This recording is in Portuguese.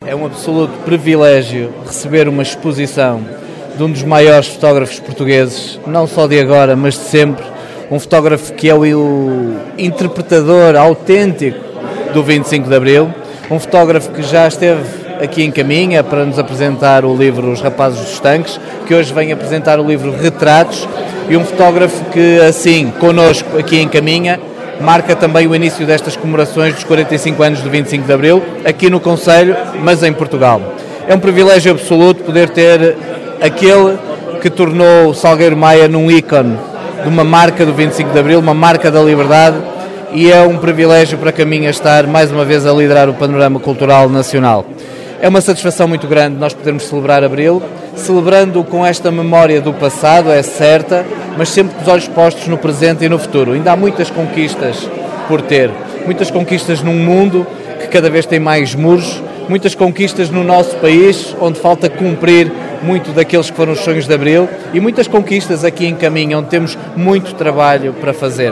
É um absoluto privilégio receber uma exposição de um dos maiores fotógrafos portugueses, não só de agora, mas de sempre, um fotógrafo que é o interpretador autêntico do 25 de Abril, um fotógrafo que já esteve aqui em Caminha para nos apresentar o livro Os Rapazes dos Tanques, que hoje vem apresentar o livro Retratos, e um fotógrafo que, assim, connosco aqui em Caminha, marca também o início destas comemorações dos 45 anos do 25 de Abril, aqui no Concelho, mas em Portugal. É um privilégio absoluto poder ter aquele que tornou o Salgueiro Maia num ícone de uma marca do 25 de Abril, uma marca da liberdade, e é um privilégio para Caminha estar mais uma vez a liderar o panorama cultural nacional. É uma satisfação muito grande nós podermos celebrar Abril, celebrando com esta memória do passado, é certa, mas sempre com os olhos postos no presente e no futuro. Ainda há muitas conquistas por ter, muitas conquistas num mundo que cada vez tem mais muros, muitas conquistas no nosso país, onde falta cumprir muito daqueles que foram os sonhos de Abril, e muitas conquistas aqui em Caminha, onde temos muito trabalho para fazer.